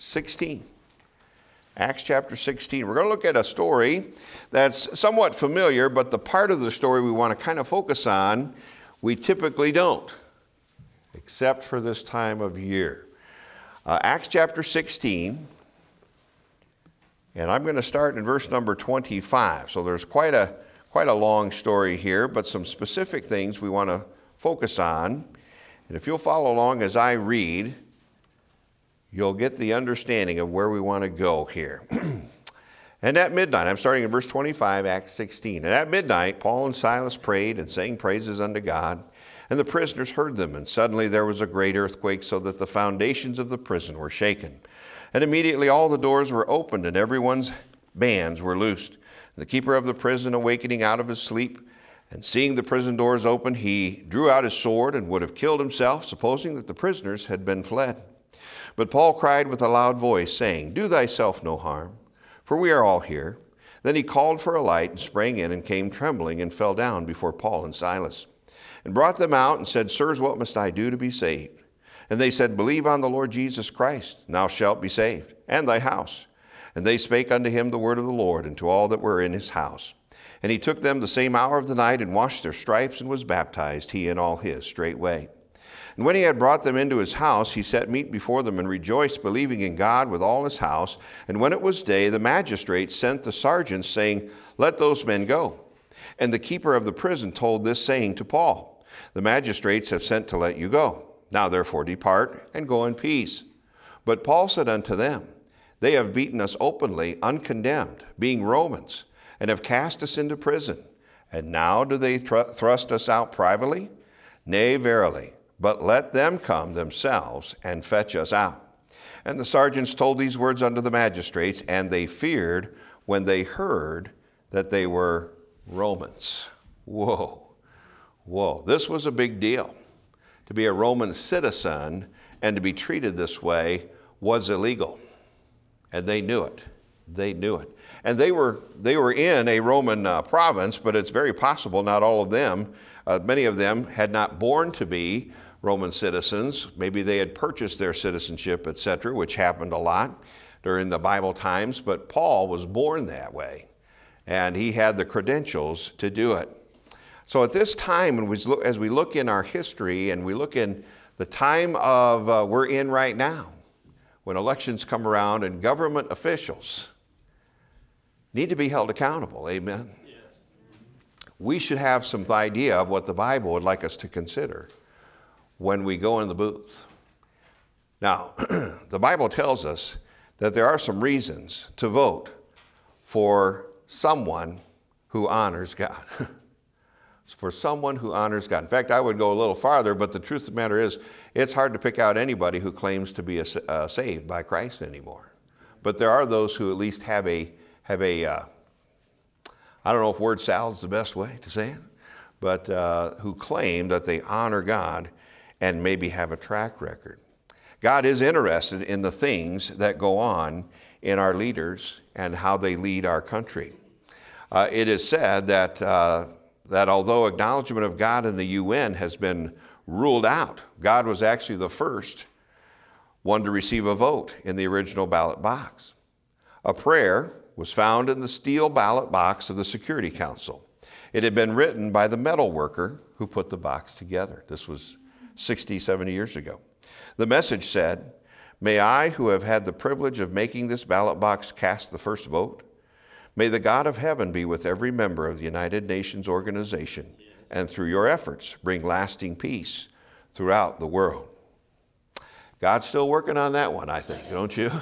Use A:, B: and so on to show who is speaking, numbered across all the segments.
A: 16. Acts chapter 16. We're going to look at a story that's somewhat familiar, but the part of the story we want to kind of focus on, we typically don't, except for this time of year. Acts chapter 16, and I'm going to start in verse number 25. So there's quite a long story here, but some specific things we want to focus on. And if you'll follow along as I read, you'll get the understanding of where we want to go here. And at midnight, I'm starting in verse 25, Acts 16. And at midnight, Paul and Silas prayed and sang praises unto God, and the prisoners heard them. And suddenly there was a great earthquake, so that the foundations of the prison were shaken. And immediately all the doors were opened, and everyone's bands were loosed. And the keeper of the prison, awakening out of his sleep, and seeing the prison doors open, he drew out his sword and would have killed himself, supposing that the prisoners had been fled. But Paul cried with a loud voice, saying, Do thyself no harm, for we are all here. Then he called for a light, and sprang in, and came trembling, and fell down before Paul and Silas, and brought them out, and said, Sirs, what must I do to be saved? And they said, Believe on the Lord Jesus Christ, and thou shalt be saved, and thy house. And they spake unto him the word of the Lord, and to all that were in his house. And he took them the same hour of the night, and washed their stripes, and was baptized, he and all his, straightway. And when he had brought them into his house, he set meat before them, and rejoiced, believing in God with all his house. And when it was day, the magistrates sent the sergeants, saying, Let those men go. And the keeper of the prison told this saying to Paul, The magistrates have sent to let you go. Now therefore depart, and go in peace. But Paul said unto them, They have beaten us openly, uncondemned, being Romans, and have cast us into prison. And now do they thrust us out privately? Nay, verily. But let them come themselves and fetch us out. And the sergeants told these words unto the magistrates, and they feared when they heard that they were Romans. Whoa. This was a big deal. To be a Roman citizen and to be treated this way was illegal. And they knew it. And they were in a Roman province, but it's very possible not all of them, many of them had not born to be Roman citizens. Maybe they had purchased their citizenship, etc., which happened a lot during the Bible times, but Paul was born that way, and he had the credentials to do it. So at this time, as we look in our history and we look in the time of we're in right now, when elections come around and government officials need to be held accountable, amen? Yes. We should have some idea of what the Bible would like us to consider when we go in the booth. Now, the Bible tells us that there are some reasons to vote for someone who honors God. For someone who honors God. In fact, I would go a little farther, but the truth of the matter is, it's hard to pick out anybody who claims to be saved by Christ anymore. But there are those who at least have a I don't know if word salad is the best way to say it, but who claim that they honor God and maybe have a track record. God is interested in the things that go on in our leaders and how they lead our country. It is said that although acknowledgement of God in the UN has been ruled out, God was actually the first one to receive a vote in the original ballot box. A prayer was found in the steel ballot box of the Security Council. It had been written by the metal worker who put the box together. This was 60, 70 years ago. The message said, May I, who have had the privilege of making this ballot box, cast the first vote? May the God of heaven be with every member of the United Nations organization, and through your efforts, bring lasting peace throughout the world. God's still working on that one, I think, don't you?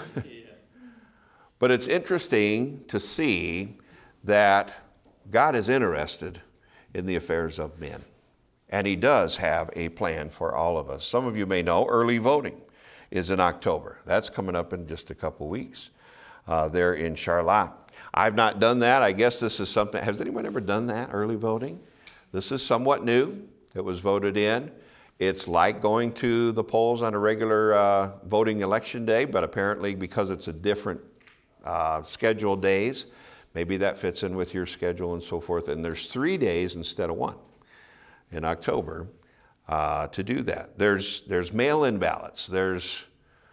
A: But it's interesting to see that God is interested in the affairs of men. And he does have a plan for all of us. Some of you may know early voting is in October. That's coming up in just a couple weeks there in Charlotte. I've not done that. I guess this is something, has anyone ever done that, early voting? This is somewhat new. It was voted in. It's like going to the polls on a regular voting election day, but apparently because it's a different scheduled days, maybe that fits in with your schedule and so forth. And there's 3 days instead of 1 in October to do that. There's mail-in ballots. There's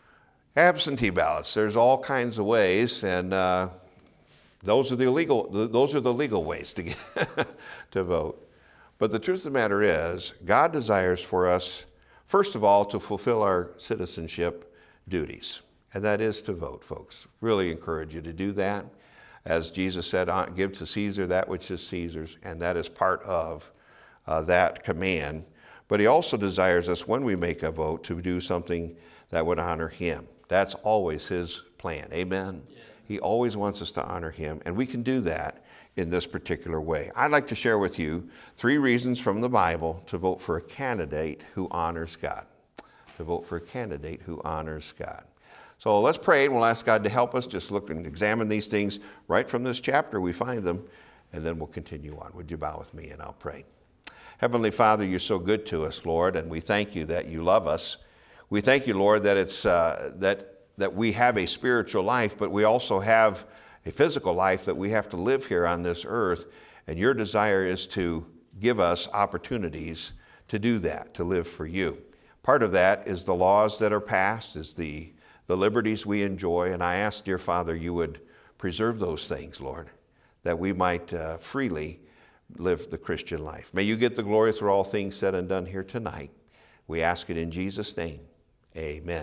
A: Absentee ballots. There's all kinds of ways, and those are the legal ways to get to vote. But the truth of the matter is, God desires for us, first of all, to fulfill our citizenship duties, and that is to vote, folks. Really encourage you to do that. As Jesus said, give to Caesar that which is Caesar's, and that is part of that command. But he also desires us, when we make a vote, to do something that would honor him. That's always his plan. Amen? Yeah. He always wants us to honor him, and we can do that in this particular way. I'd like to share with you 3 reasons from the Bible to vote for a candidate who honors God. To vote for a candidate who honors God. So let's pray, and we'll ask God to help us. Just look and examine these things right from this chapter. We find them, and then we'll continue on. Would you bow with me, and I'll pray. Heavenly Father, you're so good to us, Lord, and we thank you that you love us. We thank you, Lord, that it's that we have a spiritual life, but we also have a physical life that we have to live here on this earth, and your desire is to give us opportunities to do that, to live for you. Part of that is the laws that are passed, is the liberties we enjoy, and I ask, dear Father, you would preserve those things, Lord, that we might freely live the Christian life. May you get the glory through all things said and done here tonight. We ask it in Jesus' name. Amen.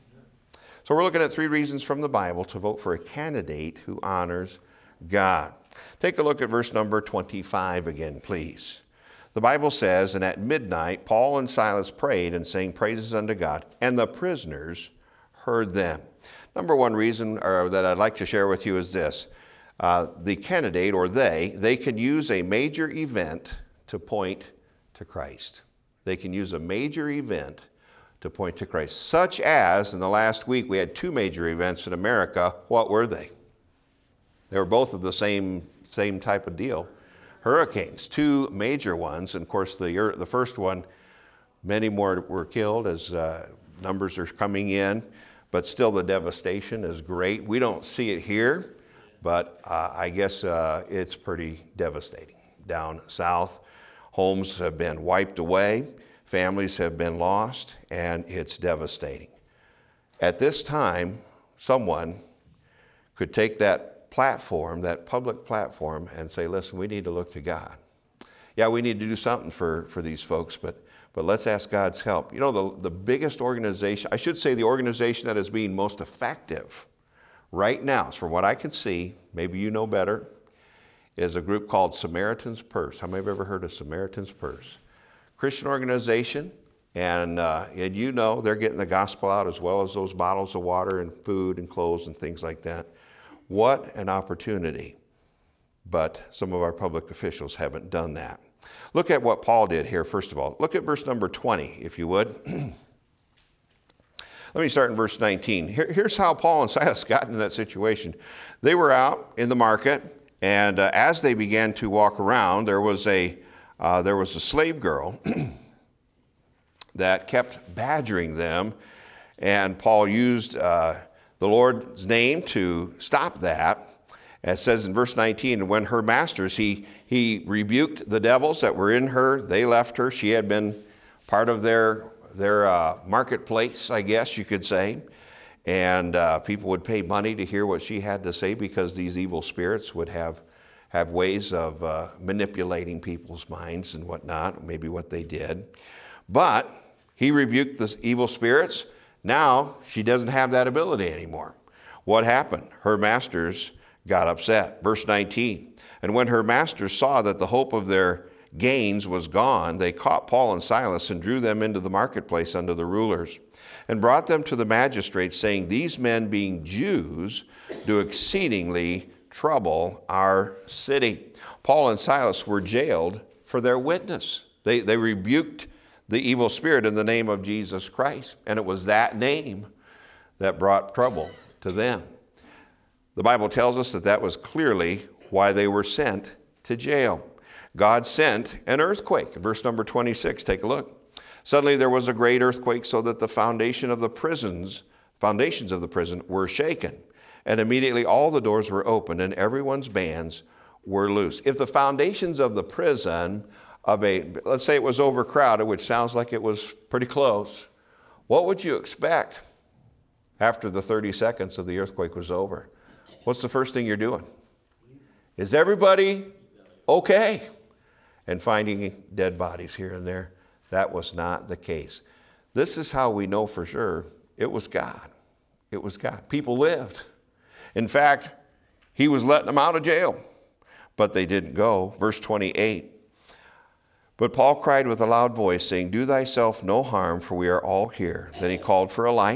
A: So we're looking at 3 reasons from the Bible to vote for a candidate who honors God. Take a look at verse number 25 again, please. The Bible says, and at midnight Paul and Silas prayed and sang praises unto God, and the prisoners heard them. Number 1 reason that I'd like to share with you is this. The candidate, or they can use a major event to point to Christ. They can use a major event to point to Christ. Such as, in the last week, we had 2 major events in America. What were they? They were both of the same type of deal. Hurricanes, 2 major ones. And of course, the first one, many more were killed as numbers are coming in. But still, the devastation is great. We don't see it here, but I guess it's pretty devastating. Down south, homes have been wiped away. Families have been lost, and it's devastating. At this time, someone could take that platform, that public platform, and say, listen, we need to look to God. Yeah, we need to do something for these folks, but let's ask God's help. You know, the biggest organization, I should say the organization that is being most effective right now, from what I can see, maybe you know better, is a group called Samaritan's Purse. How many have ever heard of Samaritan's Purse? Christian organization, and you know they're getting the gospel out as well as those bottles of water and food and clothes and things like that. What an opportunity. But some of our public officials haven't done that. Look at what Paul did here, first of all. Look at verse number 20, if you would. Let me start in verse 19. Here's how Paul and Silas got into that situation. They were out in the market, and as they began to walk around, there was a slave girl that kept badgering them, and Paul used the Lord's name to stop that. It says in verse 19, and when her masters, he rebuked the devils that were in her. They left her. She had been part of their marketplace, I guess you could say. And people would pay money to hear what she had to say because these evil spirits would have ways of manipulating people's minds and whatnot, maybe what they did. But he rebuked the evil spirits. Now she doesn't have that ability anymore. What happened? Her masters got upset. Verse 19, and when her masters saw that the hope of their gains was gone, they caught Paul and Silas and drew them into the marketplace unto the rulers and brought them to the magistrates, saying, these men, being Jews, do exceedingly trouble our city. Paul and Silas were jailed for their witness. They rebuked the evil spirit in the name of Jesus Christ, and it was that name that brought trouble to them. The Bible tells us that was clearly why they were sent to jail. God sent an earthquake. Verse number 26, take a look. Suddenly there was a great earthquake, so that the foundations of the prison were shaken. And immediately all the doors were opened, and everyone's bands were loose. If the foundations of the prison let's say it was overcrowded, which sounds like it was pretty close, what would you expect after the 30 seconds of the earthquake was over? What's the first thing you're doing? Is everybody okay? And finding dead bodies here and there. That was not the case. This is how we know for sure it was God. It was God. People lived. In fact, he was letting them out of jail, but they didn't go. Verse 28. But Paul cried with a loud voice, saying, do thyself no harm, for we are all here. Then he called for a light,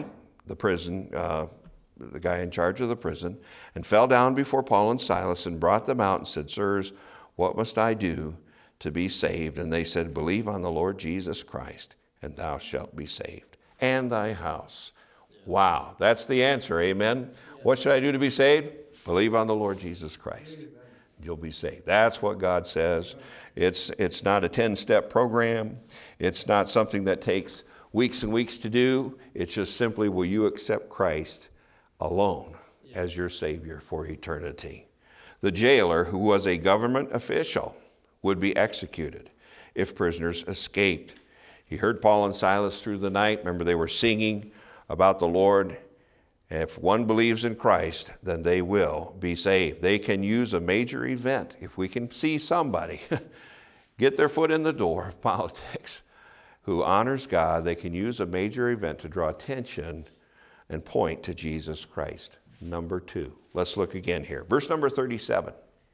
A: the guy in charge of the prison, and fell down before Paul and Silas and brought them out and said, sirs, what must I do to be saved? And they said, believe on the Lord Jesus Christ, and thou shalt be saved, and thy house. Wow, that's the answer, amen? What should I do to be saved? Believe on the Lord Jesus Christ. You'll be saved. That's what God says. It's not a 10-step program. It's not something that takes weeks and weeks to do. It's just simply, will you accept Christ alone as your Savior for eternity? The jailer, who was a government official, would be executed if prisoners escaped. He heard Paul and Silas through the night. Remember, they were singing about the Lord. If one believes in Christ, then they will be saved. They can use a major event. If we can see somebody get their foot in the door of politics who honors God, they can use a major event to draw attention and point to Jesus Christ. Number 2. Let's look again here. Verse number 37.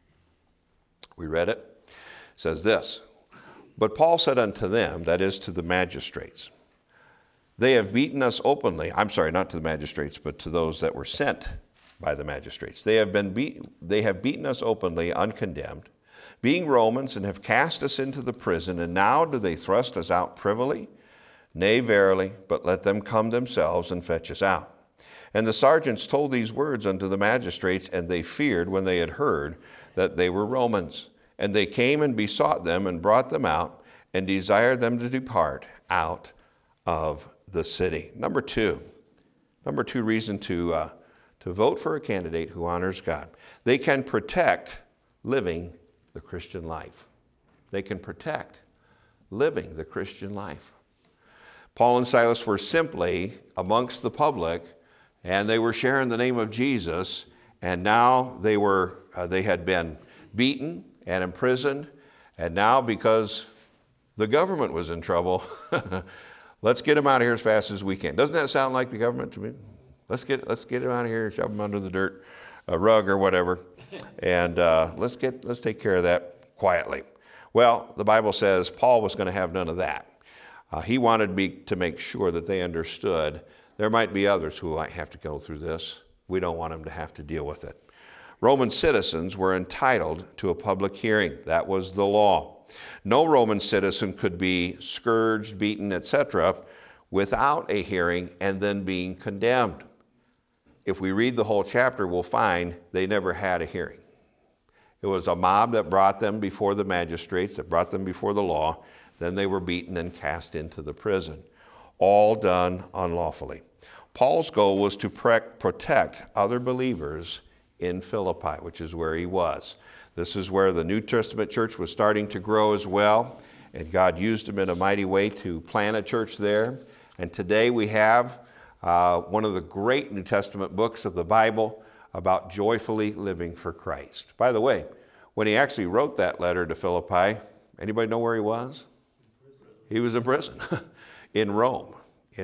A: We read it. It says this, but Paul said unto them, that is to the magistrates, they have beaten us openly. I'm sorry, not to the magistrates, but to those that were sent by the magistrates. They have beaten us openly, uncondemned, being Romans, and have cast us into the prison. And now do they thrust us out privily? Nay, verily, but let them come themselves and fetch us out. And the sergeants told these words unto the magistrates, and they feared when they had heard that they were Romans. And they came and besought them and brought them out and desired them to depart out of the city. Number two reason to vote for a candidate who honors God. They can protect living the Christian life. They can protect living the Christian life. Paul and Silas were simply amongst the public, and they were sharing the name of Jesus, and now they had been beaten and imprisoned, and now because the government was in trouble, let's get them out of here as fast as we can. Doesn't that sound like the government to me? Let's get them out of here, shove them under the dirt, a rug or whatever, and let's take care of that quietly. Well, the Bible says Paul was going to have none of that. He wanted to make sure that they understood there might be others who might have to go through this. We don't want them to have to deal with it. Roman citizens were entitled to a public hearing. That was the law. No Roman citizen could be scourged, beaten, etc. without a hearing and then being condemned. If we read the whole chapter, we'll find they never had a hearing. It was a mob that brought them before the magistrates, that brought them before the law. Then they were beaten and cast into the prison. All done unlawfully. Paul's goal was to protect other believers in Philippi, which is where he was. This is where the New Testament church was starting to grow as well, and God used him in a mighty way to plant a church there. And today we have one of the great New Testament books of the Bible about joyfully living for Christ. By the way, when he actually wrote that letter to Philippi, anybody know where he was? He was in prison in Rome.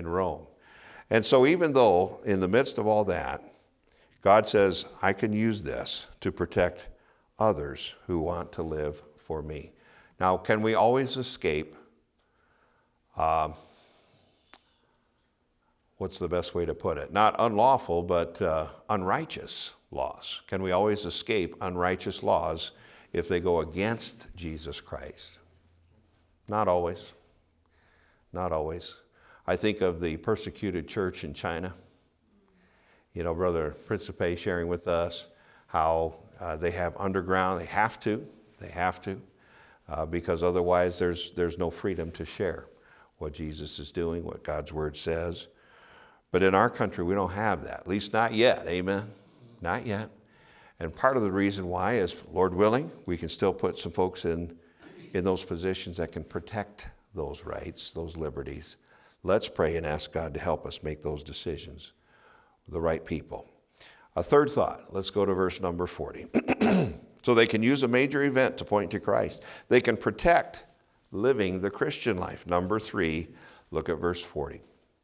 A: And so even though in the midst of all that, God says, I can use this to protect others who want to live for me. Now, can we always escape, what's the best way to put it? Not unlawful, but unrighteous laws. Can we always escape unrighteous laws if they go against Jesus Christ? Not always. Not always. I think of the persecuted church in China. You know, Brother Principe sharing with us how they have underground, they have to, because otherwise there's no freedom to share what Jesus is doing, what God's Word says. But in our country, we don't have that, at least not yet, amen? Not yet. And part of the reason why is, Lord willing, we can still put some folks in those positions that can protect those rights, those liberties. Let's pray and ask God to help us make those decisions. the right people. A third thought, let's go to verse number 40. So they can use a major event to point to Christ. They can protect living the Christian life. Number 3, look at verse 40.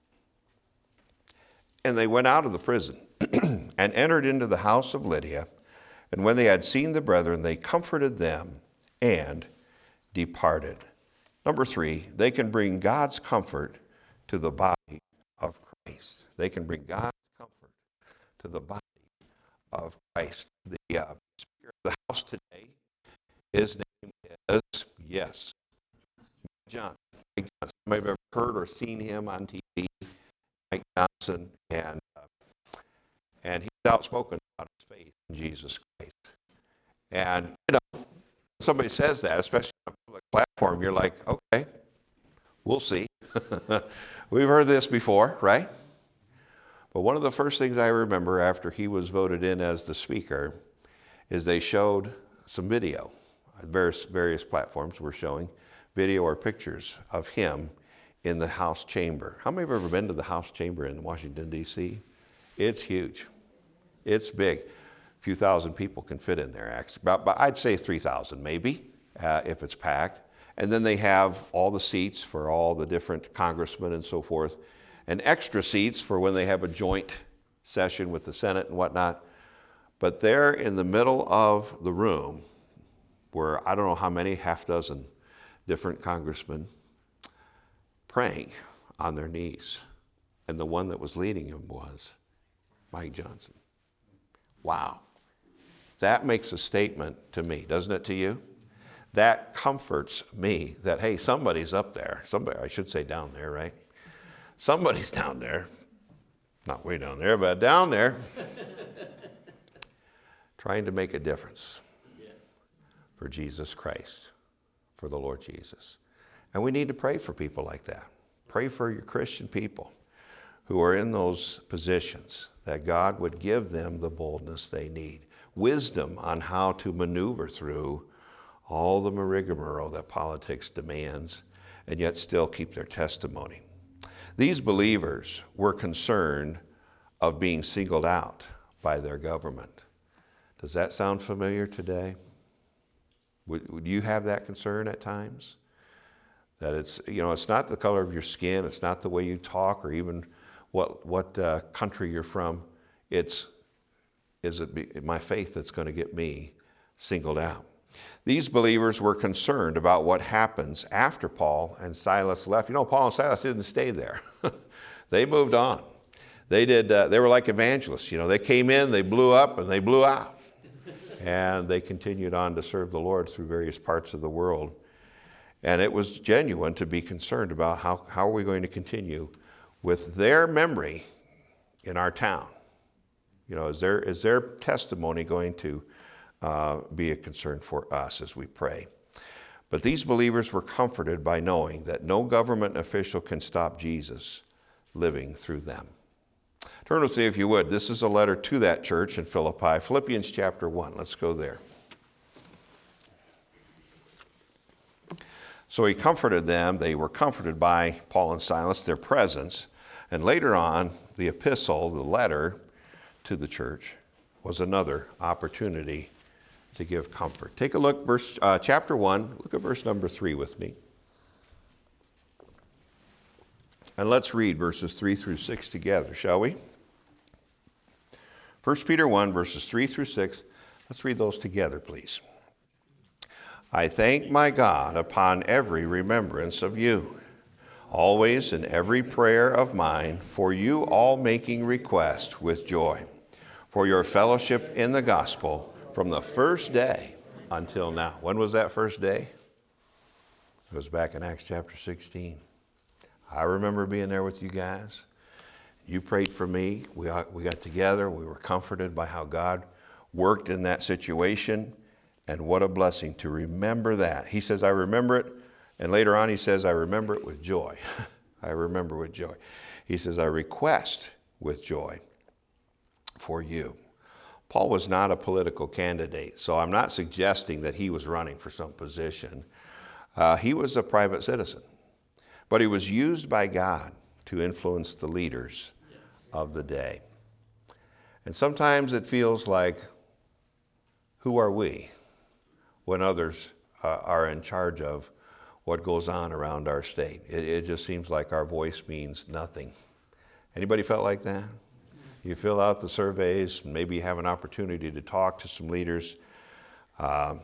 A: And they went out of the prison and entered into the house of Lydia. And when they had seen the brethren, they comforted them and departed. Number 3, they can bring God's comfort to the body of Christ. They can bring God's comfort to the body of Christ. The speaker of the house today, his name is, yes, Mike Johnson. Mike Johnson. You may have ever heard or seen him on TV, Mike Johnson, and he's outspoken about his faith in Jesus Christ. And, when somebody says that, especially on a public platform, you're like, okay, we'll see. We've heard this before, right? But one of the first things I remember after he was voted in as the speaker is they showed some video. Various platforms were showing video or pictures of him in the House chamber. How many have ever been to the House chamber in Washington, D.C.? It's huge. It's big. A few thousand people can fit in there, actually. But I'd say 3,000 maybe, if it's packed. And then they have all the seats for all the different congressmen and so forth, and extra seats for when they have a joint session with the Senate and whatnot. But there in the middle of the room were, I don't know how many, half dozen different congressmen praying on their knees. And the one that was leading them was Mike Johnson. Wow. That makes a statement to me, doesn't it to you? That comforts me that, hey, somebody's up there. Somebody, I should say down there, right? Somebody's down there. Not way down there, but down there. Trying to make a difference for Jesus Christ, for the Lord Jesus. And we need to pray for people like that. Pray for your Christian people who are in those positions, that God would give them the boldness they need, wisdom on how to maneuver through all the rigmarole that politics demands, and yet still keep their testimony. These believers were concerned of being singled out by their government. Does that sound familiar today? Would you have that concern at times? That it's not the color of your skin, it's not the way you talk, or even what country you're from. Is it my faith that's going to get me singled out? These believers were concerned about what happens after Paul and Silas left. Paul and Silas didn't stay there. They moved on. They were like evangelists. They came in, they blew up, and they blew out. And they continued on to serve the Lord through various parts of the world. And it was genuine to be concerned about how are we going to continue with their memory in our town. Is their testimony going to be a concern for us as we pray? But these believers were comforted by knowing that no government official can stop Jesus living through them. Turn with me, if you would. This is a letter to that church in Philippi, Philippians chapter 1. Let's go there. So he comforted them. They were comforted by Paul and Silas, their presence. And later on, the epistle, the letter to the church, was another opportunity to give comfort. Take a look, chapter 1, look at verse number 3 with me. And let's read verses 3 through 6 together, shall we? 1 Peter 1, verses 3 through 6. Let's read those together, please. I thank my God upon every remembrance of you, always in every prayer of mine, for you all making request with joy, for your fellowship in the gospel from the first day until now. When was that first day? It was back in Acts chapter 16. I remember being there with you guys. You prayed for me. We got together. We were comforted by how God worked in that situation. And what a blessing to remember that. He says, I remember it. And later on he says, I remember it with joy. I remember with joy. He says, I request with joy for you. Paul was not a political candidate, so I'm not suggesting that he was running for some position. He was a private citizen. But he was used by God to influence the leaders of the day. And sometimes it feels like, who are we when others are in charge of what goes on around our state? It just seems like our voice means nothing. Anybody felt like that? You fill out the surveys, maybe you have an opportunity to talk to some leaders. I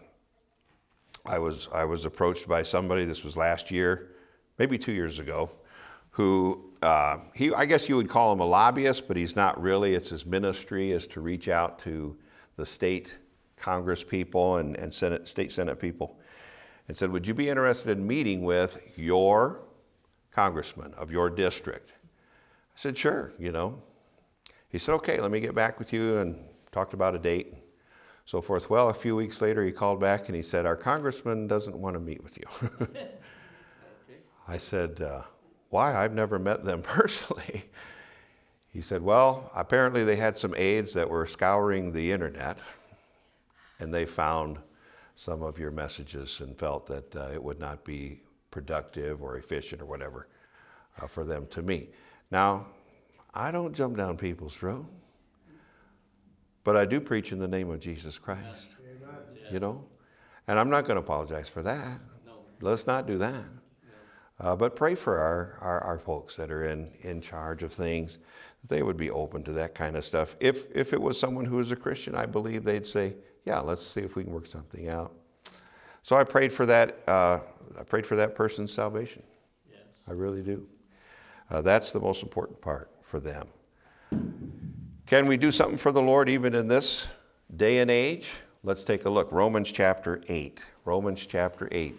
A: was approached by somebody, this was last year, maybe 2 years ago, who, I guess you would call him a lobbyist, but he's not really. It's his ministry is to reach out to the state Congress people and state Senate people, and said, would you be interested in meeting with your congressman of your district? I said, sure, He said, okay, let me get back with you, and talked about a date, so forth. Well, a few weeks later, he called back and he said, our congressman doesn't want to meet with you. I said, why? I've never met them personally. He said, well, apparently they had some aides that were scouring the internet, and they found some of your messages and felt that it would not be productive or efficient or whatever for them to meet. Now, I don't jump down people's throat, but I do preach in the name of Jesus Christ, and I'm not going to apologize for that. No. Let's not do that. But pray for our folks that are in charge of things, that they would be open to that kind of stuff. If it was someone who was a Christian, I believe they'd say, yeah, let's see if we can work something out. So I prayed for that. I prayed for that person's salvation. Yes. I really do. That's the most important part for them. Can we do something for the Lord even in this day and age? Let's take a look. Romans chapter 8. Romans chapter 8.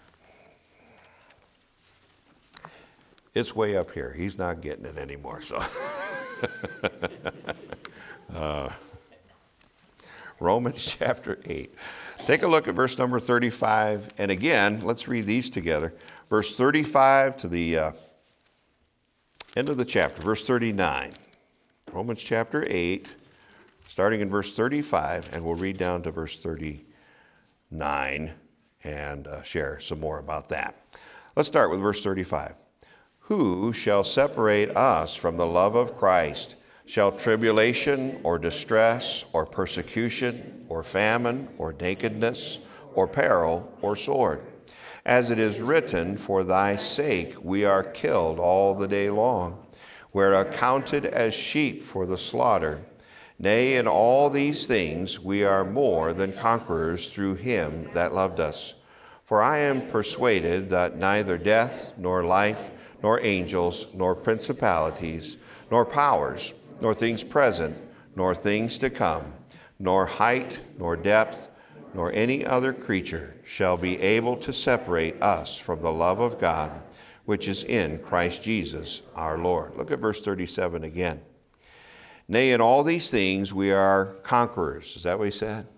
A: It's way up here. He's not getting it anymore. So, Romans chapter 8. Take a look at verse number 35. And again, let's read these together. Verse 35 to the end of the chapter, verse 39. Romans chapter 8, starting in verse 35, and we'll read down to verse 39 and share some more about that. Let's start with verse 35. Who shall separate us from the love of Christ? Shall tribulation or distress or persecution or famine or nakedness or peril or sword? As it is written, for thy sake we are killed all the day long. We are accounted as sheep for the slaughter. Nay, in all these things we are more than conquerors through him that loved us. For I am persuaded that neither death, nor life, nor angels, nor principalities, nor powers, nor things present, nor things to come, nor height, nor depth, nor any other creature shall be able to separate us from the love of God, which is in Christ Jesus our Lord. Look at verse 37 again. Nay, in all these things we are conquerors. Is that what he said?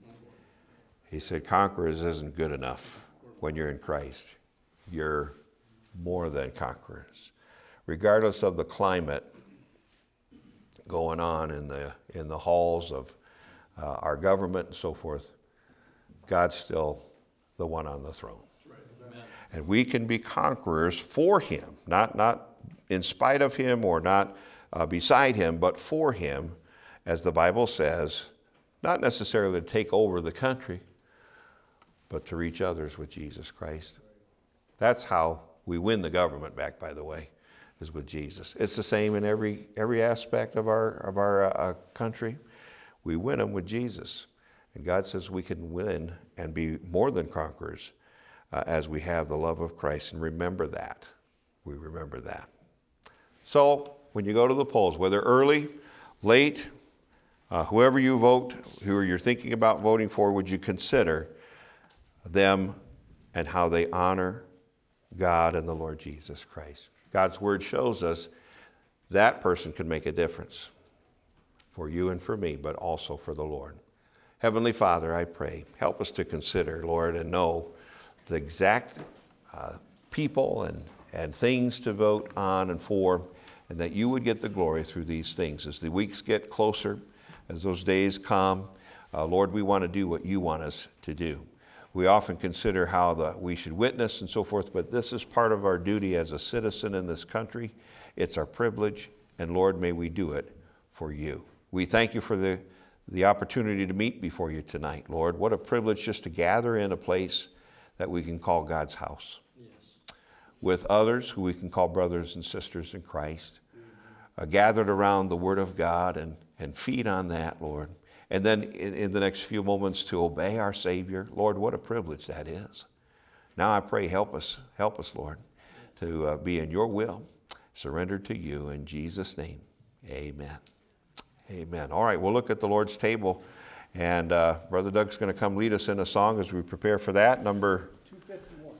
A: He said conquerors isn't good enough when you're in Christ. You're more than conquerors. Regardless of the climate going on in the halls of our government and so forth, God's still the one on the throne. Right. And we can be conquerors for him, not in spite of him or not beside him, but for him, as the Bible says, not necessarily to take over the country, but to reach others with Jesus Christ. That's how we win the government back, by the way, is with Jesus. It's the same in every aspect of our country. We win them with Jesus. And God says we can win and be more than conquerors as we have the love of Christ. And remember that. We remember that. So when you go to the polls, whether early, late, whoever you vote, who you're thinking about voting for, would you consider them and how they honor God and the Lord Jesus Christ? God's word shows us that person can make a difference for you and for me, but also for the Lord. Heavenly Father, I pray, help us to consider, Lord, and know the exact people and things to vote on and for, and that you would get the glory through these things. As the weeks get closer, as those days come, Lord, we want to do what you want us to do. We often consider how we should witness and so forth, but this is part of our duty as a citizen in this country. It's our privilege, and Lord, may we do it for you. We thank you for the opportunity to meet before you tonight, Lord. What a privilege just to gather in a place that we can call God's house. Yes. With others who we can call brothers and sisters in Christ, gathered around the Word of God and feed on that, Lord. And then in the next few moments to obey our Savior. Lord, what a privilege that is. Now I pray, help us, Lord, to be in your will, surrendered to you in Jesus' name. Amen. Amen. All right, we'll look at the Lord's table, and Brother Doug's going to come lead us in a song as we prepare for that. Number